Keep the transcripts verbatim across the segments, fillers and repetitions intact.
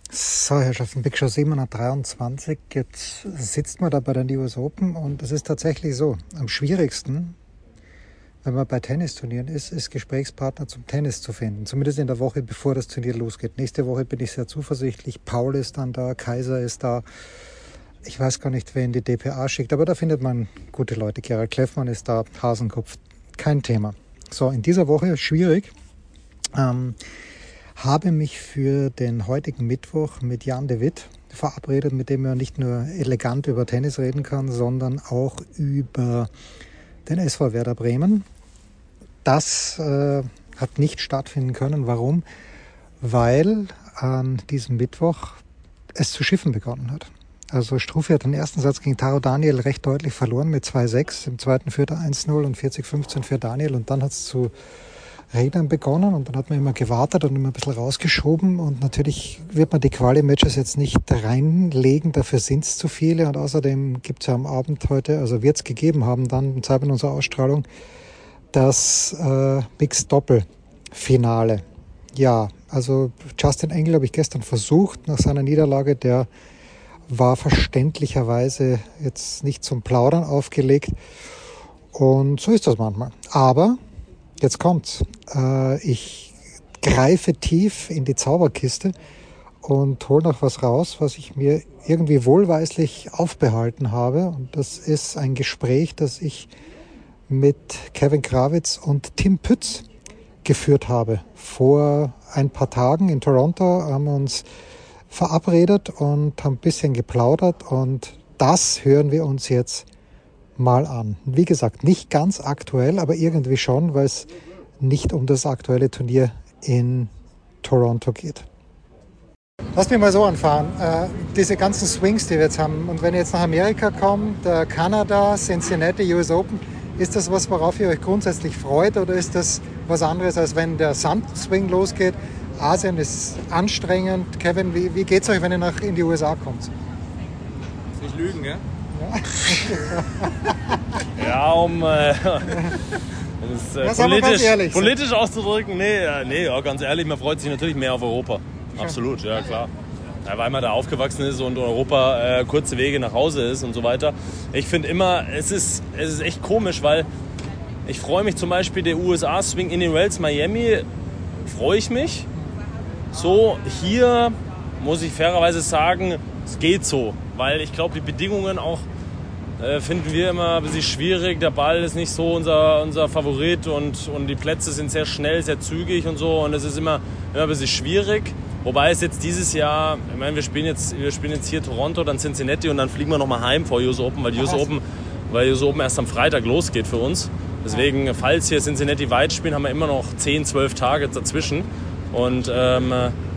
So, Herrschaften, Big Show siebenhundertdreiundzwanzig. Jetzt sitzt man da bei den U S Open und es ist tatsächlich so, am schwierigsten, wenn man bei Tennisturnieren ist, ist Gesprächspartner zum Tennis zu finden. Zumindest in der Woche, bevor das Turnier losgeht. Nächste Woche bin ich sehr zuversichtlich. Paul ist dann da, Kaiser ist da. Ich weiß gar nicht, wer in die D P A schickt, aber da findet man gute Leute. Gerald Kleffmann ist da, Hasenkopf, kein Thema. So, in dieser Woche schwierig. Ähm, habe mich für den heutigen Mittwoch mit Jan de Witt verabredet, mit dem er nicht nur elegant über Tennis reden kann, sondern auch über den S V Werder Bremen. Das äh, hat nicht stattfinden können. Warum? Weil an diesem Mittwoch es zu schiffen begonnen hat. Also Struff hat den ersten Satz gegen Taro Daniel recht deutlich verloren mit zwei sechs. Im zweiten führte er eins null und vierzig fünfzehn für Daniel. Und dann hat es zu Rädern begonnen und dann hat man immer gewartet und immer ein bisschen rausgeschoben. Und natürlich wird man die Quali-Matches jetzt nicht reinlegen, dafür sind es zu viele. Und außerdem gibt es ja am Abend heute, also wird es gegeben haben dann im Zeitpunkt unserer Ausstrahlung, das äh, Mixed-Doppel-Finale. Ja, also Justin Engel habe ich gestern versucht nach seiner Niederlage, der war verständlicherweise jetzt nicht zum Plaudern aufgelegt. Und so ist das manchmal. Aber jetzt kommt's. Äh, ich greife tief in die Zauberkiste und hole noch was raus, was ich mir irgendwie wohlweislich aufbehalten habe. Und das ist ein Gespräch, das ich mit Kevin Krawitz und Tim Pütz geführt habe. Vor ein paar Tagen in Toronto haben wir uns verabredet und haben ein bisschen geplaudert. Und das hören wir uns jetzt mal an. Wie gesagt, nicht ganz aktuell, aber irgendwie schon, weil es nicht um das aktuelle Turnier in Toronto geht. Lass mich mal so anfahren. Äh, diese ganzen Swings, die wir jetzt haben, und wenn ihr jetzt nach Amerika kommt, äh, Kanada, Cincinnati, U S Open, ist das was, worauf ihr euch grundsätzlich freut, oder ist das was anderes, als wenn der Sandswing losgeht? Asien ist anstrengend. Kevin, wie, wie geht es euch, wenn ihr nach in die U S A kommt? Nicht lügen, gell? Ja, um äh, es äh, politisch, politisch auszudrücken, nee, äh, nee ja, ganz ehrlich, man freut sich natürlich mehr auf Europa. Absolut, ja klar. Ja, weil man da aufgewachsen ist und Europa äh, kurze Wege nach Hause ist und so weiter. Ich finde immer, es ist, es ist echt komisch, weil ich freue mich zum Beispiel, der U S A-Swing in den Wells Miami, freue ich mich. So, hier muss ich fairerweise sagen, es geht so, weil ich glaube, die Bedingungen auch äh, finden wir immer ein bisschen schwierig. Der Ball ist nicht so unser, unser Favorit und, und die Plätze sind sehr schnell, sehr zügig und so, und es ist immer, immer ein bisschen schwierig. Wobei es jetzt dieses Jahr, ich meine, wir spielen jetzt, wir spielen jetzt hier Toronto, dann Cincinnati und dann fliegen wir nochmal heim vor U S Open, weil die U S Open, weil U S Open erst am Freitag losgeht für uns. Deswegen, falls hier Cincinnati weit spielen, haben wir immer noch zehn, zwölf Tage dazwischen. Und ähm,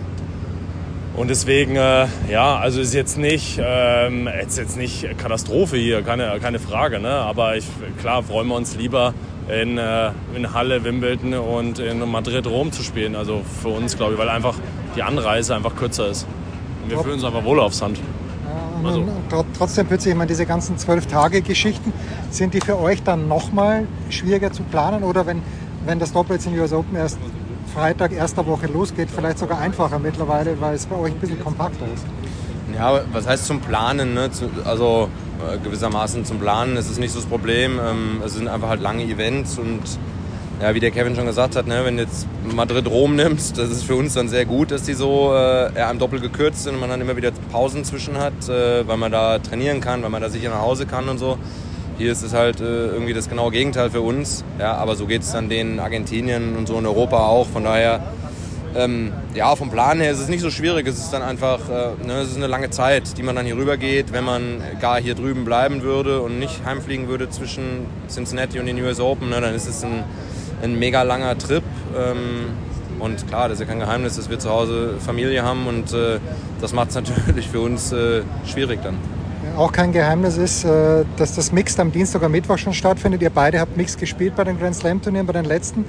Und deswegen, äh, ja, also ist jetzt nicht, ähm, jetzt, jetzt nicht Katastrophe hier, keine, keine Frage, ne? Aber ich, klar freuen wir uns lieber in, äh, in Halle, Wimbledon und in Madrid, Rom zu spielen. Also für uns, glaube ich, weil einfach die Anreise einfach kürzer ist. Und wir fühlen uns einfach wohl aufs Hand. Ja, also. Trotzdem plötzlich, ich meine, diese ganzen zwölf-Tage-Geschichten, sind die für euch dann nochmal schwieriger zu planen? Oder wenn, wenn das Doppel jetzt in U S Open erst Freitag erster Woche losgeht, vielleicht sogar einfacher mittlerweile, weil es bei euch ein bisschen kompakter ist? Ja, was heißt zum Planen? Ne? Also äh, gewissermaßen zum Planen ist es nicht so das Problem. Ähm, es sind einfach halt lange Events und ja, wie der Kevin schon gesagt hat, ne, wenn du jetzt Madrid-Rom nimmst, das ist für uns dann sehr gut, dass die so äh, eher im Doppel gekürzt sind und man dann immer wieder Pausen zwischen hat, äh, weil man da trainieren kann, weil man da sicher nach Hause kann und so. Hier ist es halt äh, irgendwie das genaue Gegenteil für uns. Ja, aber so geht es dann den Argentinien und so in Europa auch. Von daher, ähm, ja, vom Plan her ist es nicht so schwierig. Es ist dann einfach, äh, ne, es ist eine lange Zeit, die man dann hier rüber geht. Wenn man gar hier drüben bleiben würde und nicht heimfliegen würde zwischen Cincinnati und den U S Open, ne, dann ist es ein, ein mega langer Trip. Ähm, und klar, das ist ja kein Geheimnis, dass wir zu Hause Familie haben. Und äh, das macht es natürlich für uns äh, schwierig dann. Auch kein Geheimnis ist, dass das Mixed am Dienstag, am Mittwoch schon stattfindet. Ihr beide habt Mixed gespielt bei den Grand Slam Turnieren, bei den letzten.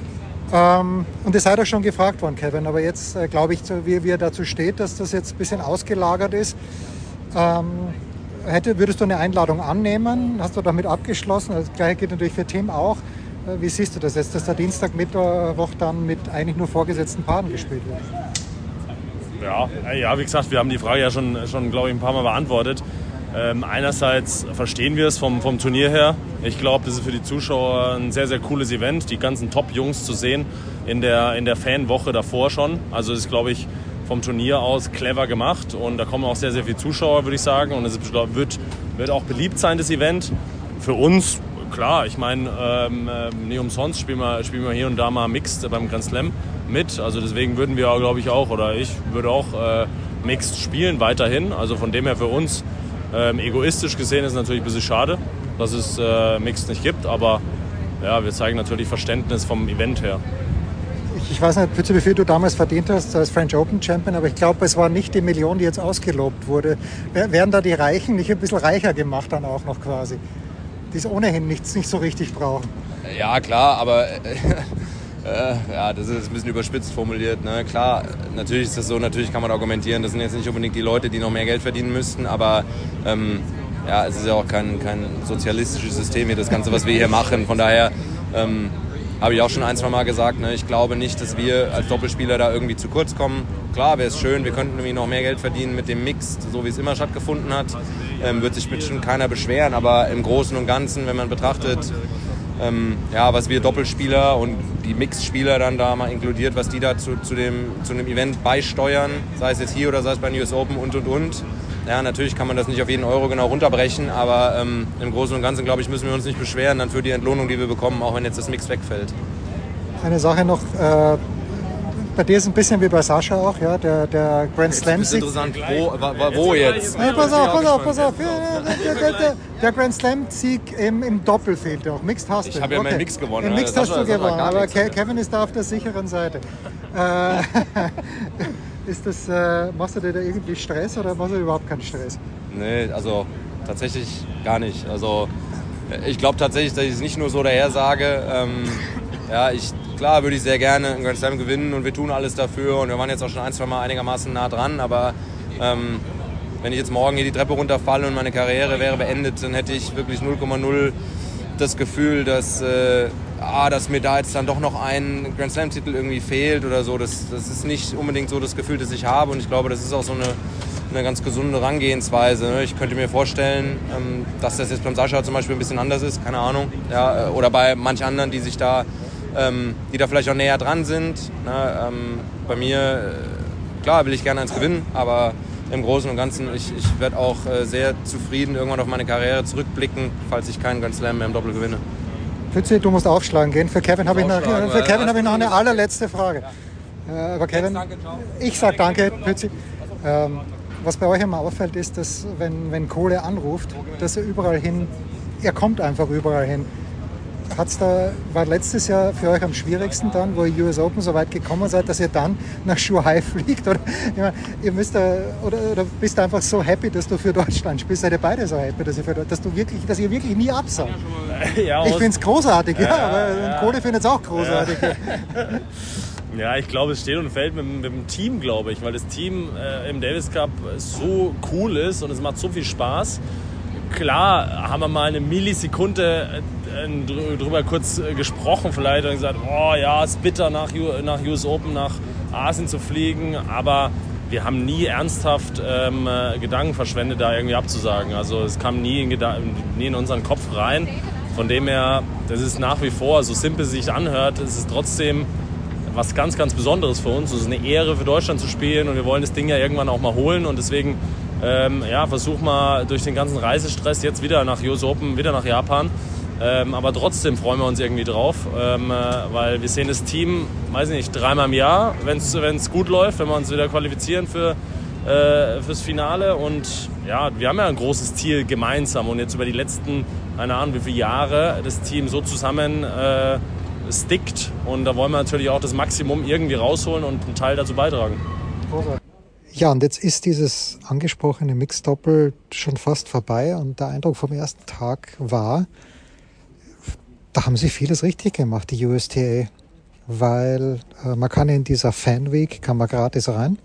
Und ihr seid auch schon gefragt worden, Kevin. Aber jetzt glaube ich, wie, wie er dazu steht, dass das jetzt ein bisschen ausgelagert ist. Hätte, würdest du eine Einladung annehmen? Hast du damit abgeschlossen? Das Gleiche gilt natürlich für Tim auch. Wie siehst du das jetzt, dass der Dienstag, Mittwoch dann mit eigentlich nur vorgesetzten Paaren gespielt wird? Ja, ja, wie gesagt, wir haben die Frage ja schon, schon glaube ich, ein paar Mal beantwortet. Ähm, einerseits verstehen wir es vom, vom Turnier her. Ich glaube, das ist für die Zuschauer ein sehr, sehr cooles Event, die ganzen Top-Jungs zu sehen in der, in der Fanwoche davor schon. Also das ist, glaube ich, vom Turnier aus clever gemacht und da kommen auch sehr, sehr viele Zuschauer, würde ich sagen. Und es wird, wird auch beliebt sein, das Event. Für uns, klar, ich meine, ähm, nicht umsonst spielen wir, spielen wir hier und da mal Mixed beim Grand Slam mit. Also deswegen würden wir, glaube ich, auch, oder ich würde auch äh, Mixed spielen weiterhin. Also von dem her für uns ähm, egoistisch gesehen ist es natürlich ein bisschen schade, dass es äh, Mixed nicht gibt. Aber ja, wir zeigen natürlich Verständnis vom Event her. Ich weiß nicht, wie viel du damals verdient hast als French Open Champion, aber ich glaube, es war nicht die Million, die jetzt ausgelobt wurde. Werden da die Reichen nicht ein bisschen reicher gemacht dann auch noch quasi? Die es ohnehin nichts nicht so richtig brauchen. Ja, klar, aber äh, äh, ja, das ist ein bisschen überspitzt formuliert. Ne? Klar, natürlich ist das so, natürlich kann man argumentieren, das sind jetzt nicht unbedingt die Leute, die noch mehr Geld verdienen müssten, aber ähm, ja, es ist ja auch kein, kein sozialistisches System hier, das Ganze, was wir hier machen. Von daher ähm, habe ich auch schon ein, zwei Mal gesagt, ne? Ich glaube nicht, dass wir als Doppelspieler da irgendwie zu kurz kommen. Klar, wäre es schön, wir könnten irgendwie noch mehr Geld verdienen mit dem Mix, so wie es immer stattgefunden hat. Ähm, wird sich bestimmt keiner beschweren, aber im Großen und Ganzen, wenn man betrachtet, ähm, ja, was wir Doppelspieler und die Mixspieler dann da mal inkludiert, was die da zu, zu, dem, zu dem Event beisteuern, sei es jetzt hier oder sei es bei den U S Open und und und. Ja, natürlich kann man das nicht auf jeden Euro genau runterbrechen, aber ähm, im Großen und Ganzen, glaube ich, müssen wir uns nicht beschweren dann für die Entlohnung, die wir bekommen, auch wenn jetzt das Mix wegfällt. Eine Sache noch, äh, bei dir ist es ein bisschen wie bei Sascha auch, ja, der, der Grand Slam. Das ist interessant, wo, wo jetzt? Hey, pass auf, pass auf, pass auf. Ja, der, der, der, der Grand Slam-Sieg im, im Doppel fehlt auch. Mixed hast du. Ich habe ja okay. meinen Mix gewonnen. Im Mixed hast du gewonnen, aber Ke- Kevin ist da auf der sicheren Seite. Äh, ist das, äh, machst du dir da irgendwie Stress oder machst du dir überhaupt keinen Stress? Nee, also tatsächlich gar nicht. Also ich glaube tatsächlich, dass ich es nicht nur so daher sage. Ähm, ja, ich, klar würde ich sehr gerne einen Grand Slam gewinnen und wir tun alles dafür und wir waren jetzt auch schon ein, zwei Mal einigermaßen nah dran, aber ähm, wenn ich jetzt morgen hier die Treppe runterfalle und meine Karriere wäre beendet, dann hätte ich wirklich null Komma null das Gefühl, dass, äh, ah, dass mir da jetzt dann doch noch ein Grand Slam Titel irgendwie fehlt oder so. Das, das ist nicht unbedingt so das Gefühl, das ich habe und ich glaube, das ist auch so eine, eine ganz gesunde Herangehensweise. Ich könnte mir vorstellen, ähm, dass das jetzt beim Sascha zum Beispiel ein bisschen anders ist, keine Ahnung, ja, oder bei manch anderen, die sich da Ähm, die da vielleicht auch näher dran sind. Ne? Ähm, bei mir, äh, klar, will ich gerne eins gewinnen, aber im Großen und Ganzen, ich, ich werde auch äh, sehr zufrieden irgendwann auf meine Karriere zurückblicken, falls ich keinen Grand Slam mehr im Doppel gewinne. Pützi, du musst aufschlagen gehen. Für Kevin habe ich, noch, für Kevin hab ich noch eine allerletzte Frage. Ja. Äh, aber Kevin, danke, ich sage danke, Pützi. Ähm, was bei euch immer auffällt, ist, dass wenn, wenn Kohle anruft, dass er überall hin, er kommt einfach überall hin. Hat's da, war letztes Jahr für euch am schwierigsten dann, wo ihr U S Open so weit gekommen seid, dass ihr dann nach Shanghai fliegt? Oder, ich meine, ihr müsst da, oder, oder bist du einfach so happy, dass du für Deutschland spielst? Seid ihr beide so happy, dass ihr, für, dass du wirklich, dass ihr wirklich nie absagt? Ja, ich finde es großartig, ja, ja, aber ja. Kohle findet es auch großartig. Ja. Ja, ich glaube, es steht und fällt mit, mit dem Team, glaube ich, weil das Team äh, im Davis Cup so cool ist und es macht so viel Spaß. Klar haben wir mal eine Millisekunde äh, drüber kurz äh, gesprochen vielleicht und gesagt, oh ja, es ist bitter nach, nach U S Open, nach Asien zu fliegen, aber wir haben nie ernsthaft ähm, äh, Gedanken verschwendet, da irgendwie abzusagen. Also es kam nie in, Geda- nie in unseren Kopf rein. Von dem her, das ist nach wie vor, so simpel es sich anhört, ist es trotzdem was ganz, ganz Besonderes für uns. Es ist eine Ehre für Deutschland zu spielen und wir wollen das Ding ja irgendwann auch mal holen und deswegen Ähm, ja, versuch mal durch den ganzen Reisestress jetzt wieder nach U S Open, wieder nach Japan. Ähm, aber trotzdem freuen wir uns irgendwie drauf, ähm, äh, weil wir sehen das Team, weiß nicht, dreimal im Jahr, wenn es gut läuft, wenn wir uns wieder qualifizieren für, äh, fürs Finale. Und ja, wir haben ja ein großes Ziel gemeinsam und jetzt über die letzten, keine Ahnung wie viele Jahre, das Team so zusammen äh, stickt. Und da wollen wir natürlich auch das Maximum irgendwie rausholen und einen Teil dazu beitragen. Großartig. Ja, und jetzt ist dieses angesprochene Mixed-Doppel schon fast vorbei und der Eindruck vom ersten Tag war, da haben sie vieles richtig gemacht, die U S T A, weil äh, man kann in dieser Fan-Week, kann man gratis rein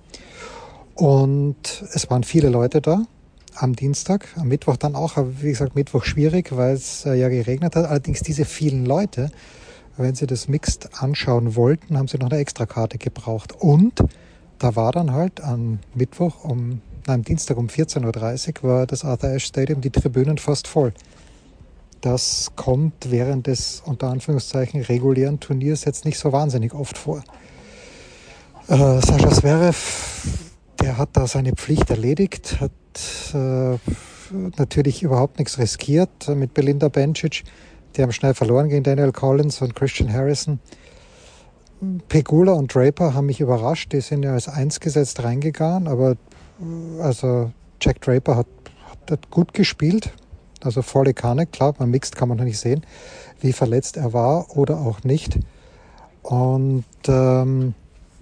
und es waren viele Leute da am Dienstag, am Mittwoch dann auch, aber wie gesagt, Mittwoch schwierig, weil es äh, ja geregnet hat, allerdings diese vielen Leute, wenn sie das Mixed anschauen wollten, haben sie noch eine Extrakarte gebraucht und da war dann halt am Mittwoch, um, nein, am Dienstag um vierzehn Uhr dreißig war das Arthur Ashe Stadium, die Tribünen fast voll. Das kommt während des, unter Anführungszeichen, regulären Turniers jetzt nicht so wahnsinnig oft vor. Äh, Sascha Zverev, der hat da seine Pflicht erledigt, hat äh, natürlich überhaupt nichts riskiert mit Belinda Bencic. Die haben schnell verloren gegen Daniel Collins und Christian Harrison. Pegula und Draper haben mich überrascht. Die sind ja als eins gesetzt reingegangen, aber also Jack Draper hat, hat gut gespielt. Also volle Kanne, klar, beim Mixed kann man noch nicht sehen, wie verletzt er war oder auch nicht. Und ähm,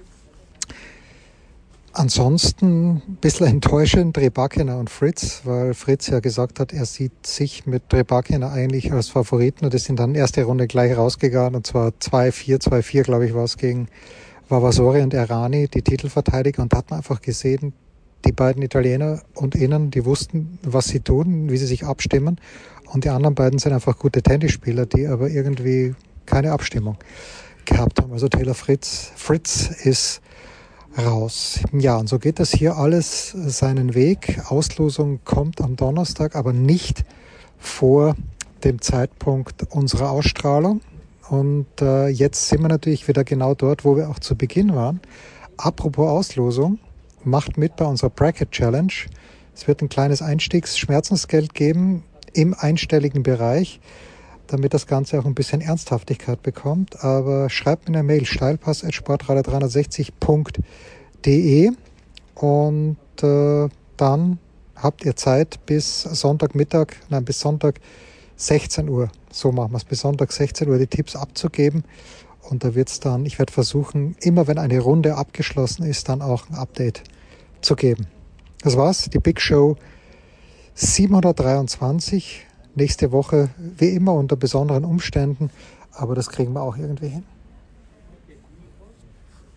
ansonsten ein bisschen enttäuschend Rybakina und Fritz, weil Fritz ja gesagt hat, er sieht sich mit Rybakina eigentlich als Favoriten und die sind dann erste Runde gleich rausgegangen und zwar zwei vier, zwei vier glaube ich war es gegen Vavasori und Errani, die Titelverteidiger, und da hat man einfach gesehen, die beiden Italiener und Innen, die wussten, was sie tun, wie sie sich abstimmen, und die anderen beiden sind einfach gute Tennisspieler, die aber irgendwie keine Abstimmung gehabt haben. Also Taylor Fritz, Fritz ist raus. Ja, und so geht das hier alles seinen Weg. Auslosung kommt am Donnerstag, aber nicht vor dem Zeitpunkt unserer Ausstrahlung. Und äh, jetzt sind wir natürlich wieder genau dort, wo wir auch zu Beginn waren. Apropos Auslosung, macht mit bei unserer Bracket Challenge. Es wird ein kleines Einstiegsschmerzensgeld geben im einstelligen Bereich, damit das Ganze auch ein bisschen Ernsthaftigkeit bekommt. Aber schreibt mir eine Mail, steilpass at sportradio dreihundertsechzig punkt de und äh, dann habt ihr Zeit bis Sonntagmittag, nein, bis Sonntag sechzehn Uhr, so machen wir es, bis Sonntag sechzehn Uhr die Tipps abzugeben. Und da wird es dann, ich werde versuchen, immer wenn eine Runde abgeschlossen ist, dann auch ein Update zu geben. Das war's, die Big Show siebenhundertdreiundzwanzig. Nächste Woche, wie immer, unter besonderen Umständen, aber das kriegen wir auch irgendwie hin.